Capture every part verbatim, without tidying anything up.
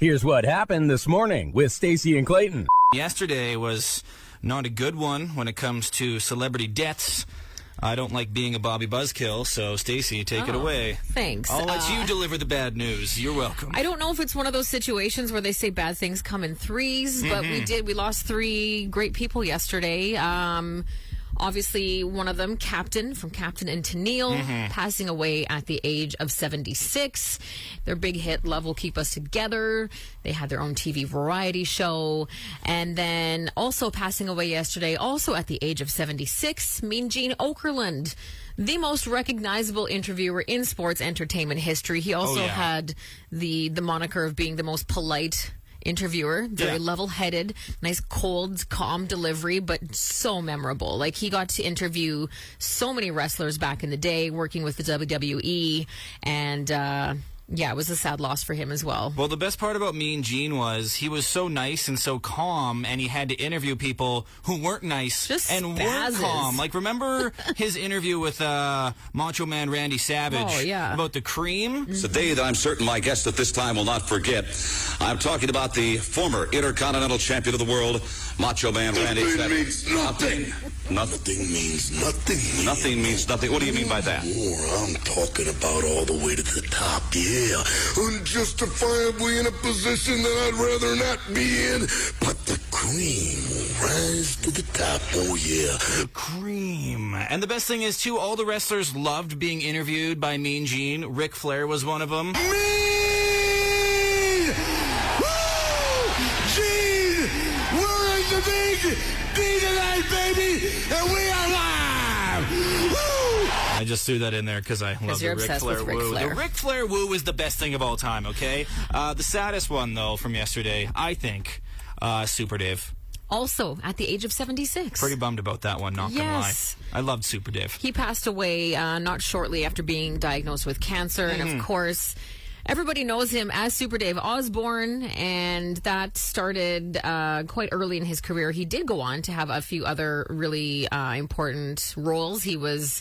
Here's what happened this morning with Stacey and Clayton. Yesterday was not a good one when it comes to celebrity deaths. I don't like being a Bobby Buzzkill, so Stacey, take oh, it away. Thanks. I'll let uh, you deliver the bad news. You're welcome. I don't know if it's one of those situations where they say bad things come in threes, mm-hmm. but we did. We lost three great people yesterday. Um, obviously, one of them, Captain, from Captain and Tennille, mm-hmm. passing away at the age of seventy-six. Their big hit, Love Will Keep Us Together. They had their own T V variety show. And then also passing away yesterday, also at the age of seventy-six, Mean Gene Okerlund, the most recognizable interviewer in sports entertainment history. He also oh, yeah. had the the moniker of being the most polite interviewer, very yeah. level-headed, nice, cold, calm delivery, but so memorable. Like, he got to interview so many wrestlers back in the day, working with the W W E, and uh yeah, it was a sad loss for him as well. Well, the best part about Mean Gene was he was so nice and so calm, and he had to interview people who weren't nice Just and spazzes. weren't calm. Like, remember his interview with uh, Macho Man Randy Savage oh, yeah. about the cream? It's a day that I'm certain my guest at this time will not forget. I'm talking about the former Intercontinental Champion of the world, Macho Man Randy Nothing Savage. means nothing. Nothing. Nothing means nothing. Nothing means nothing. What do you mean by that? More, I'm talking about all the way to the top, yeah. Unjustifiably in a position that I'd rather not be in, but the cream will rise to the top, oh yeah. The cream. And the best thing is, too, all the wrestlers loved being interviewed by Mean Gene. Ric Flair was one of them. Mean Gene! We're in the big D tonight, baby! And we are live! Woo! I just threw that in there because I love the you're Ric obsessed Flair with Ric woo. Flair. The Ric Flair woo is the best thing of all time, okay? Uh, the saddest one, though, from yesterday, I think, uh, Super Dave. Also, at the age of seventy-six. Pretty bummed about that one, not Yes. gonna lie. I loved Super Dave. He passed away uh, not shortly after being diagnosed with cancer, Mm-hmm. and of course, everybody knows him as Super Dave Osborne, and that started uh, quite early in his career. He did go on to have a few other really uh, important roles. He was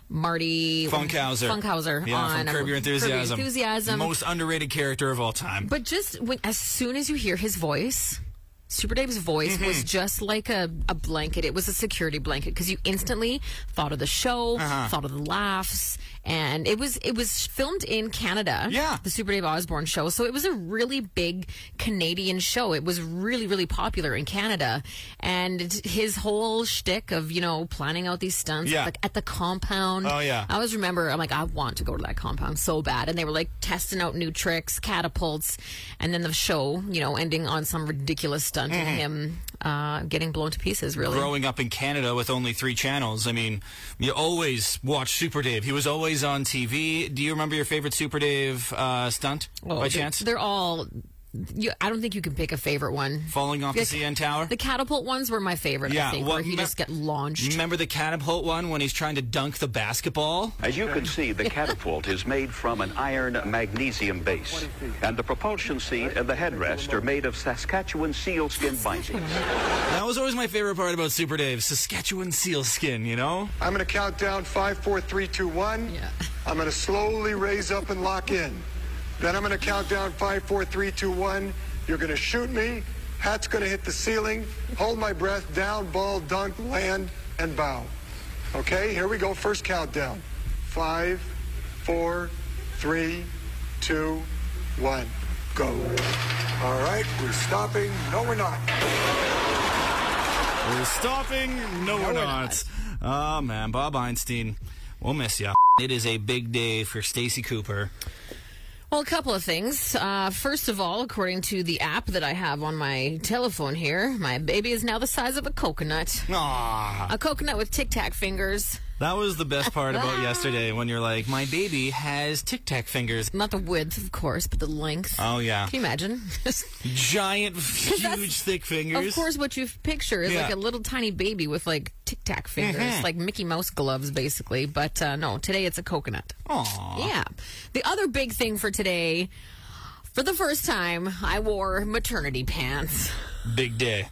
Marty Funkhauser. Funkhauser yeah, on from Curb Your Enthusiasm. Curb Your Enthusiasm. Most underrated character of all time. But just when, as soon as you hear his voice, Super Dave's voice Mm-hmm. was just like a, a blanket. It was a security blanket because you instantly thought of the show, Uh-huh. thought of the laughs, and it was it was filmed in Canada. Yeah. The Super Dave Osborne show. So it was a really big Canadian show. It was really, really popular in Canada. And his whole shtick of, you know, planning out these stunts Yeah. like at the compound. Oh, yeah. I always remember, I'm like, I want to go to that compound so bad. And they were like testing out new tricks, catapults, and then the show, you know, ending on some ridiculous stunt and him uh, getting blown to pieces, really. Growing up in Canada with only three channels, I mean, you always watch Super Dave. He was always on T V. Do you remember your favorite Super Dave uh, stunt, Oh, by they're- chance? They're all... You, I don't think you can pick a favorite one. Falling off the C N Tower? The catapult ones were my favorite, Yeah, I think, what- where he me- just got launched. Remember the catapult one when he's trying to dunk the basketball? As you can see, the catapult is made from an iron magnesium base, and the propulsion seat and the headrest are made of Saskatchewan sealskin bindings. That was always my favorite part about Super Dave, Saskatchewan sealskin, you know? I'm going to count down five, four, three, two, one. Yeah. I'm going to slowly raise up and lock in. Then I'm going to count down five, four, three, two, one. You're going to shoot me. Hat's going to hit the ceiling. Hold my breath. Down, ball, dunk, land, and bow. Okay, here we go. First countdown. Five, four, three, two, one. Go. All right, we're stopping. No, we're not. We're stopping. No, we're not. Oh, man. Bob Einstein. We'll miss ya. It is a big day for Stacey Cooper. Well, a couple of things. Uh, first of all, according to the app that I have on my telephone here, my baby is now the size of a coconut. Aww. A coconut with Tic Tac fingers. That was the best part about yesterday when you're like, my baby has Tic Tac fingers. Not the width, of course, but the length. Oh, yeah. Can you imagine? Giant, huge, thick fingers. Of course, what you picture is Yeah. like a little tiny baby with like Tic Tac fingers, Mhm. like Mickey Mouse gloves, basically. But uh, no, today it's a coconut. Aww. Yeah. The other big thing for today, for the first time, I wore maternity pants. Big day.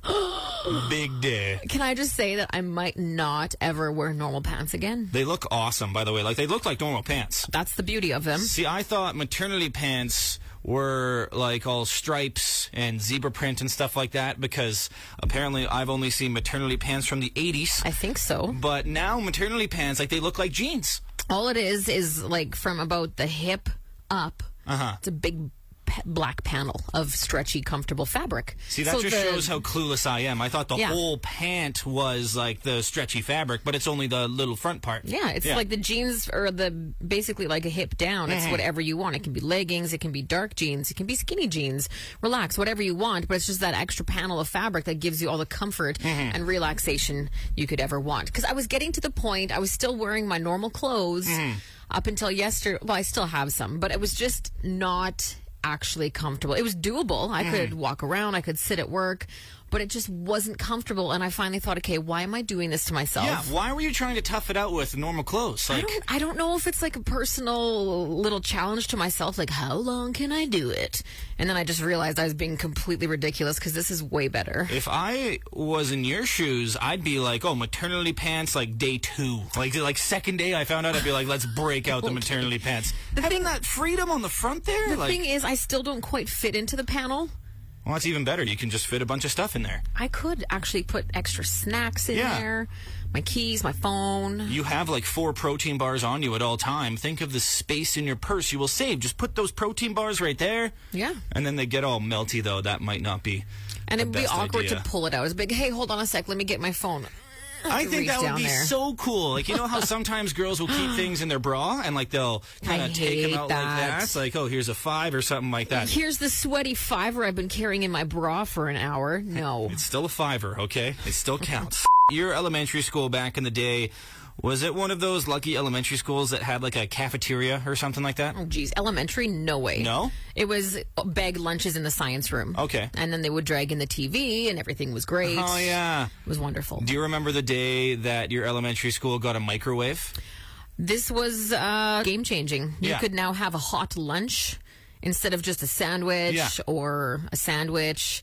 Big day. Can I just say that I might not ever wear normal pants again? They look awesome, by the way. Like, they look like normal pants. That's the beauty of them. See, I thought maternity pants were like all stripes and zebra print and stuff like that, because apparently I've only seen maternity pants from the eighties. I think so. But now maternity pants, like, they look like jeans. All it is is like from about the hip up. Uh-huh. It's a big p- black panel of stretchy, comfortable fabric. See, that So just the- shows how clueless I am. I thought the Yeah. whole pant was like the stretchy fabric, but it's only the little front part. Yeah, it's like the jeans or the basically like a hip down. It's Mhm. whatever you want. It can be leggings, it can be dark jeans, it can be skinny jeans. Relax, whatever you want, but it's just that extra panel of fabric that gives you all the comfort Mhm. and relaxation you could ever want. Because I was getting to the point, I was still wearing my normal clothes Mhm. up until yesterday. Well, I still have some, but it was just not actually comfortable. It was doable. I Mhm. could walk around, I could sit at work, but it just wasn't comfortable. And I finally thought, okay, why am I doing this to myself? Yeah, why were you trying to tough it out with normal clothes? I Like, don't, I don't know if it's like a personal little challenge to myself, like how long can I do it? And then I just realized I was being completely ridiculous because this is way better. if I was in your shoes, I'd be like, oh, maternity pants, like day two. Like, like second day I found out, I'd be like, let's break out the maternity pants. Having that freedom on the front there? The like, thing is, I still don't quite fit into the panel. well, that's even better. You can just fit a bunch of stuff in there. I could actually put extra snacks in Yeah. there, my keys, my phone. You have like four protein bars on you at all time. Think of the space in your purse you will save. Just put those protein bars right there. Yeah. And then they get all melty, though. That might not be And the it'd be best awkward idea. to pull it out. It's big, hey, hold on a sec, let me get my phone. I to think reach that would down be there. so cool. Like, you know how sometimes girls will keep things in their bra and like they'll kind I of take them hate out like that. that. It's like, oh, here's a five or something like that. Here's the sweaty fiver I've been carrying in my bra for an hour. No. It's still a fiver, okay? It still counts. Your elementary school back in the day, was it one of those lucky elementary schools that had like a cafeteria or something like that? Oh, geez. Elementary? No way. No? It was bag lunches in the science room. Okay. And then they would drag in the T V, and everything was great. Oh, yeah. It was wonderful. Do you remember the day that your elementary school got a microwave? This was uh, game-changing. You Yeah. could now have a hot lunch instead of just a sandwich Yeah. or a sandwich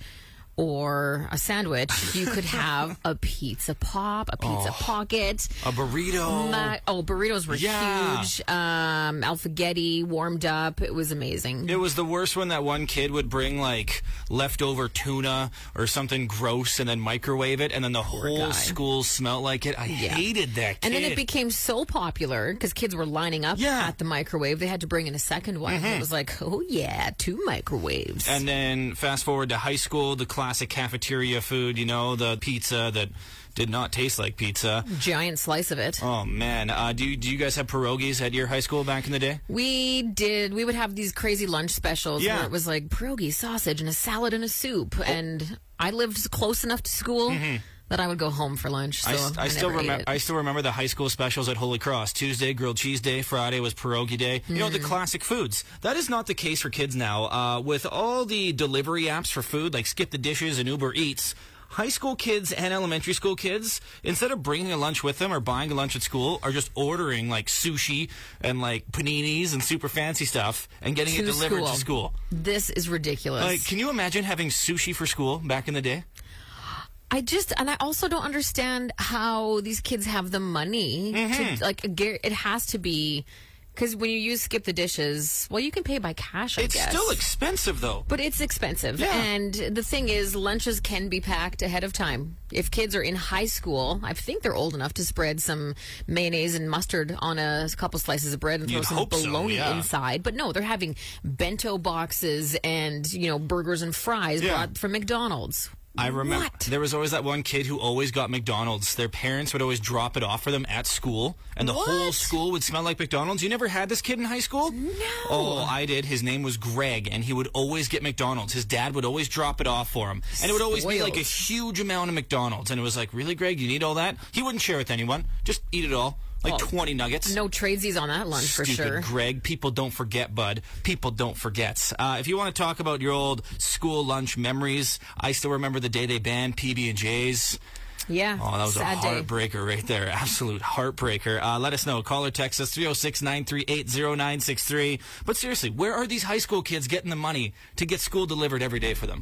or a sandwich. You could have a pizza pop, a pizza Oh. pocket. A burrito. Ma- oh, burritos were Yeah. huge. Um, alfaghetti warmed up. It was amazing. It was the worst when that one kid would bring like leftover tuna or something gross and then microwave it, and then the whole guy. school smelled like it. I hated that kid. And then it became so popular because kids were lining up Yeah. at the microwave. They had to bring in a second one. Mhm. It was like, oh yeah, two microwaves. And then fast forward to high school, the classic cafeteria food, you know, the pizza that did not taste like pizza. Giant slice of it. Oh, man. Uh, do, you, do you guys have pierogies at your high school back in the day? We did. We would have these crazy lunch specials Yeah. where it was like pierogi, sausage, and a salad and a soup. And I lived close enough to school Mhm. that I would go home for lunch. So I, st- I I still never ate remember. it. I still remember the high school specials at Holy Cross. Tuesday, grilled cheese day. Friday was pierogi day. You know, the Mm-hmm. classic foods. That is not the case for kids now. Uh, with all the delivery apps for food, like Skip the Dishes and Uber Eats, high school kids and elementary school kids, instead of bringing a lunch with them or buying a lunch at school, are just ordering like sushi and like paninis and super fancy stuff and getting To it delivered school. to school. This is ridiculous. Like, can you imagine having sushi for school back in the day? I just, and I also don't understand how these kids have the money Mhm. to, like, a gar- it has to be, because when you use Skip the Dishes, well, you can pay by cash, I It's guess. still expensive, though. But it's expensive. Yeah. And the thing is, lunches can be packed ahead of time. If kids are in high school, I think they're old enough to spread some mayonnaise and mustard on a couple slices of bread and throw You'd some hope so, bologna yeah. inside. But no, they're having bento boxes and, you know, burgers and fries Yeah. brought from McDonald's. I remember What? there was always that one kid who always got McDonald's. Their parents would always drop it off for them at school, and the whole What? school would smell like McDonald's. You never had this kid in high school? No. Oh, I did. His name was Greg, and he would always get McDonald's. His dad would always drop it off for him, and it would always be like a huge amount of McDonald's. And it was like, really, Greg, you need all that? He wouldn't share with anyone. Just eat it all, like Oh, twenty nuggets. No tradesies on that lunch for Stupid sure. Greg. People don't forget, bud. People don't forget. Uh, if you want to talk about your old school lunch memories, I still remember the day they banned P B and J's. Yeah. Oh, that was sad a day. heartbreaker right there. Absolute heartbreaker. Uh, let us know. Call or text us three oh six, nine three eight, oh nine six three. But seriously, where are these high school kids getting the money to get school delivered every day for them?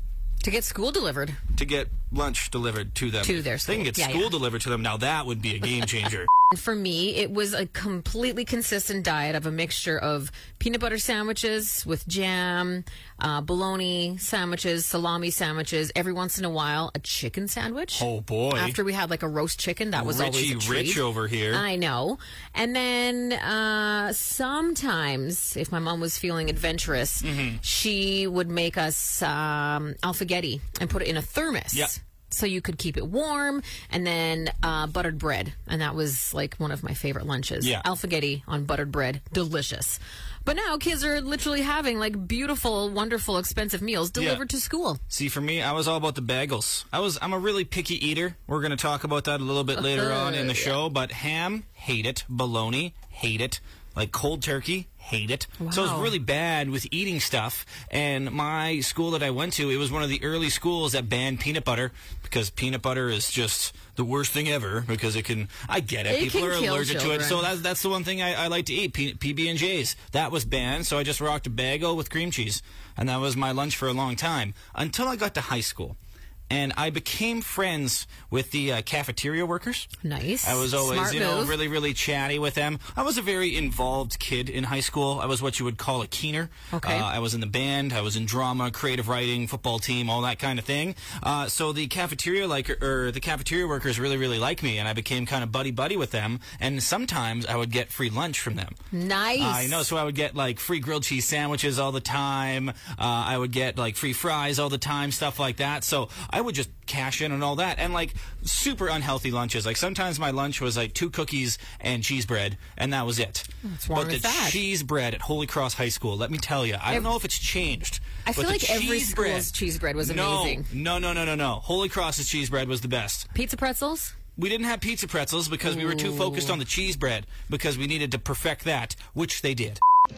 To get school delivered. To get lunch delivered to them. To their They can school. get Yeah, school yeah. delivered to them. Now that would be a game changer. For me, it was a completely consistent diet of a mixture of peanut butter sandwiches with jam, uh, bologna sandwiches, salami sandwiches, every once in a while, a chicken sandwich. Oh, boy. After we had like a roast chicken, that was always Richie a treat. Rich over here. I know. And then uh, sometimes, if my mom was feeling adventurous, Mm-hmm. she would make us um, alfaghetti and put it in a thermos. Yeah. So you could keep it warm, and then uh, buttered bread. And that was like one of my favorite lunches. Yeah. Alfaghetti on buttered bread. Delicious. But now kids are literally having like beautiful, wonderful, expensive meals delivered to school. See, for me, I was all about the bagels. I was, I'm a really picky eater. We're going to talk about that a little bit later on in the show. But ham, hate it. Bologna, hate it. Like cold turkey, hate it. So I was Wow. really bad with eating stuff. And my school that I went to, it was one of the early schools that banned peanut butter because peanut butter is just the worst thing ever because it can, I get it. It People can are kill allergic to it. children. So that's, that's the one thing I, I like to eat, P- PB and J's. That was banned, so I just rocked a bagel with cream cheese. And that was my lunch for a long time until I got to high school. And I became friends with the uh, cafeteria workers. Nice. I was always, Smart you know, move. really, really chatty with them. I was a very involved kid in high school. I was what you would call a keener. Okay. Uh, I was in the band. I was in drama, creative writing, football team, all that kind of thing. Uh, so the cafeteria like or the cafeteria workers really, really liked me, and I became kind of buddy buddy with them. And sometimes I would get free lunch from them. Nice. I know, so I would get like free grilled cheese sandwiches all the time. Uh, I would get like free fries all the time, stuff like that. So I would just cash in and all that, and like super unhealthy lunches. Like sometimes my lunch was like two cookies and cheese bread, and that was it. What's wrong but with the that? cheese bread at Holy Cross High School, let me tell you, I don't know if it's changed. I feel but the like every cheese school's bread- cheese bread was no, amazing. No, no, no, no, no. Holy Cross's cheese bread was the best. Pizza pretzels? We didn't have pizza pretzels because we were too focused on the cheese bread because we needed to perfect that, which they did.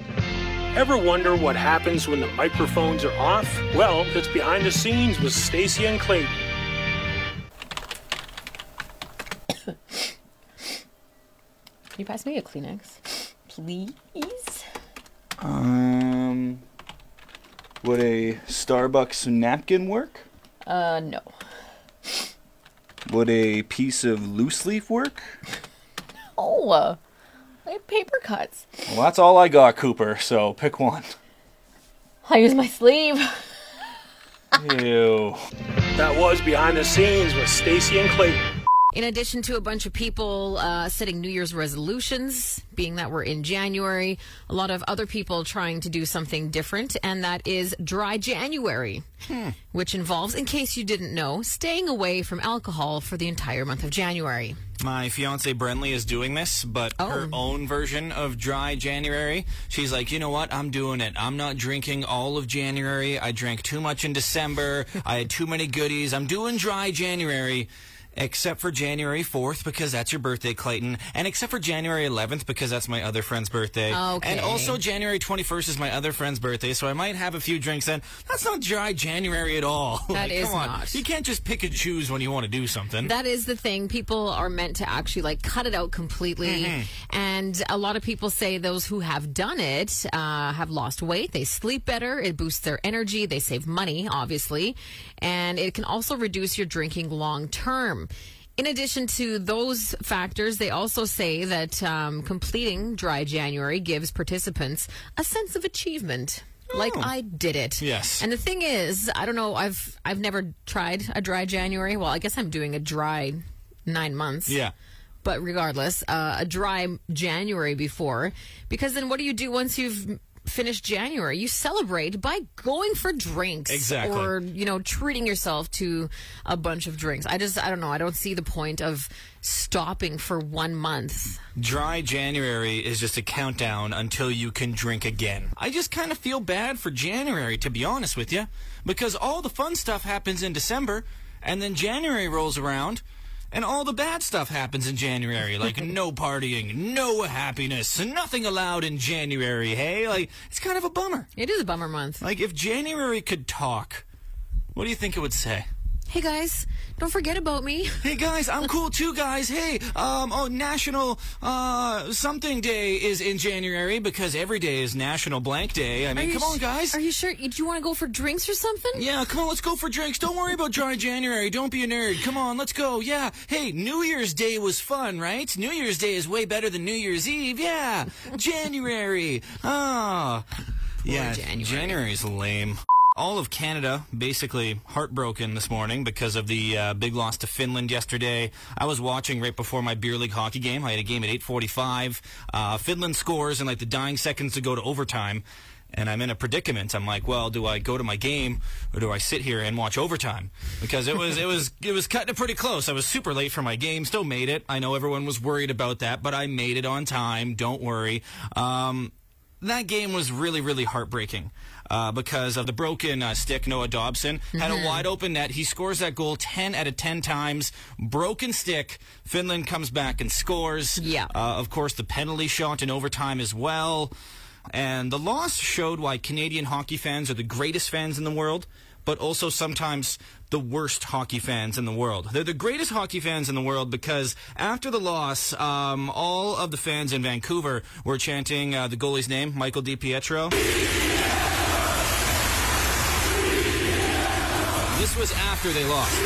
Ever wonder what happens when the microphones are off? Well, it's Behind the Scenes with Stacy and Clayton. Can you pass me a Kleenex, please? Um, would a Starbucks napkin work? Uh, no. Would a piece of loose leaf work? Oh, uh, I have paper cuts. Well, that's all I got, Cooper, so pick one. I use my sleeve. Ew. That was Behind the Scenes with Stacy and Clayton. In addition to a bunch of people uh, setting New Year's resolutions, being that we're in January, a lot of other people trying to do something different, and that is Dry January, hmm. which involves, in case you didn't know, staying away from alcohol for the entire month of January. My fiance Brenly is doing this, but Oh. her own version of Dry January. She's like, you know what? I'm doing it. I'm not drinking all of January. I drank too much in December. I had too many goodies. I'm doing Dry January. Except for January fourth, because that's your birthday, Clayton. And except for January eleventh, because that's my other friend's birthday. Okay. And also January twenty-first is my other friend's birthday, so I might have a few drinks then. That's not Dry January at all. That Like, is come on. not. You can't just pick and choose when you want to do something. That is the thing. People are meant to actually like cut it out completely. Mm-hmm. And a lot of people say those who have done it uh, have lost weight. They sleep better. It boosts their energy. They save money, obviously. And it can also reduce your drinking long term. In addition to those factors, they also say that um, completing Dry January gives participants a sense of achievement. Like, I did it. Yes. And the thing is, I don't know, I've I've never tried a Dry January. Well, I guess I'm doing a dry nine months. Yeah. But regardless, uh, a dry January before. Because then what do you do once you've finished January? You celebrate by going for drinks. Exactly. Or, you know, treating yourself to a bunch of drinks. I just, I don't know. I don't see the point of stopping for one month. Dry January is just a countdown until you can drink again. I just kind of feel bad for January, to be honest with you, because all the fun stuff happens in December, and then January rolls around, and all the bad stuff happens in January, like no partying, no happiness, nothing allowed in January, hey? Like, it's kind of a bummer. It is a bummer month. Like, if January could talk, what do you think it would say? Hey guys, don't forget about me. Hey guys, I'm cool too, guys. Hey, um, oh, National uh something Day is in January because every day is National Blank Day. I mean, come on, guys. Are you sure? Do you want to go for drinks or something? Yeah, come on, let's go for drinks. Don't worry about dry January. Don't be a nerd. Come on, let's go. Yeah. Hey, New Year's Day was fun, right? New Year's Day is way better than New Year's Eve. Yeah. January. Ah. Oh. Yeah, January. January's lame. All of Canada basically heartbroken this morning because of the uh, big loss to Finland yesterday. I was watching right before my beer league hockey game. I had a game at eight forty-five. Uh, Finland scores in like the dying seconds to go to overtime. And I'm in a predicament. I'm like, well, do I go to my game or do I sit here and watch overtime? Because it was it was it was cutting it pretty close. I was super late for my game. Still made it. I know everyone was worried about that, but I made it on time. Don't worry. Um, that game was really, really heartbreaking. Uh, because of the broken uh, stick, Noah Dobson had a wide open net. He scores that goal ten out of ten times. Broken stick. Finland comes back and scores. Yeah. Uh, of course, the penalty shot in overtime as well. And the loss showed why Canadian hockey fans are the greatest fans in the world, but also sometimes the worst hockey fans in the world. They're the greatest hockey fans in the world because after the loss, um, all of the fans in Vancouver were chanting uh, the goalie's name, Michael DiPietro. This was after they lost.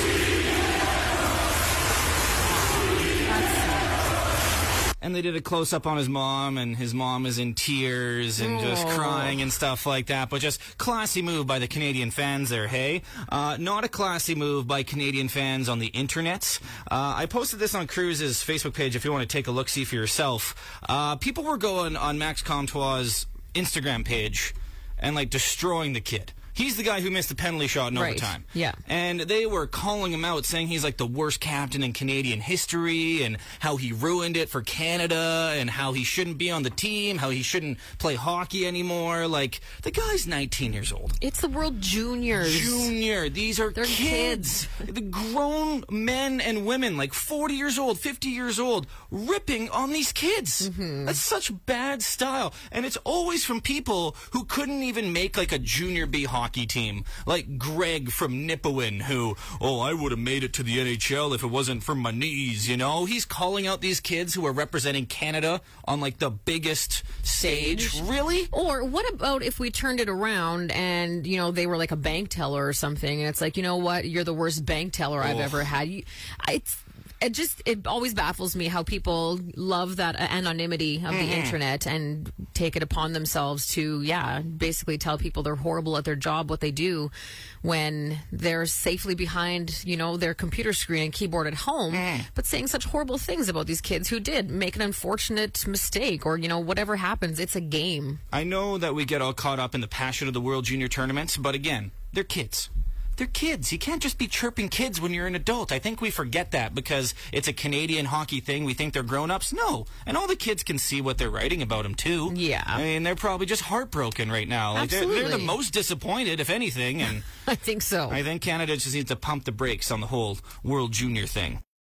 And they did a close-up on his mom, and his mom is in tears and just Aww. crying and stuff like that. But just classy move by the Canadian fans there, hey? Uh, not a classy move by Canadian fans on the internet. Uh, I posted this on Cruz's Facebook page if you want to take a look-see for yourself. Uh, people were going on Max Comtois' Instagram page and, like, destroying the kid. He's the guy who missed the penalty shot in Right. overtime. Yeah. And they were calling him out, saying he's like the worst captain in Canadian history and how he ruined it for Canada and how he shouldn't be on the team, how he shouldn't play hockey anymore. Like, the guy's nineteen years old. It's the World Juniors. Junior. These are They're kids. The grown men and women, like forty years old, fifty years old, ripping on these kids. Mm-hmm. That's such bad style. And it's always from people who couldn't even make like a junior B hockey team. Like Greg from Nipawin, who, oh, I would have made it to the N H L if it wasn't for my knees, you know? He's calling out these kids who are representing Canada on like the biggest stage. Stage. Really? Or what about if we turned it around and, you know, they were like a bank teller or something, and it's like, you know what, you're the worst bank teller I've Oh. ever had. You, it's it just it always baffles me how people love that anonymity of Mm-hmm. the internet and take it upon themselves to, yeah, basically tell people they're horrible at their job, what they do, when they're safely behind, you know, their computer screen and keyboard at home, Mm. but saying such horrible things about these kids who did make an unfortunate mistake, or, you know, whatever happens, it's a game. I know that we get all caught up in the passion of the World Junior Tournaments, but again, they're kids. They're kids. You can't just be chirping kids when you're an adult. I think we forget that because it's a Canadian hockey thing. We think they're grown-ups. No. And all the kids can see what they're writing about them, too. Yeah. I mean, they're probably just heartbroken right now. Like they're, they're the Absolutely. most disappointed, if anything. And I think so. I think Canada just needs to pump the brakes on the whole World Junior thing.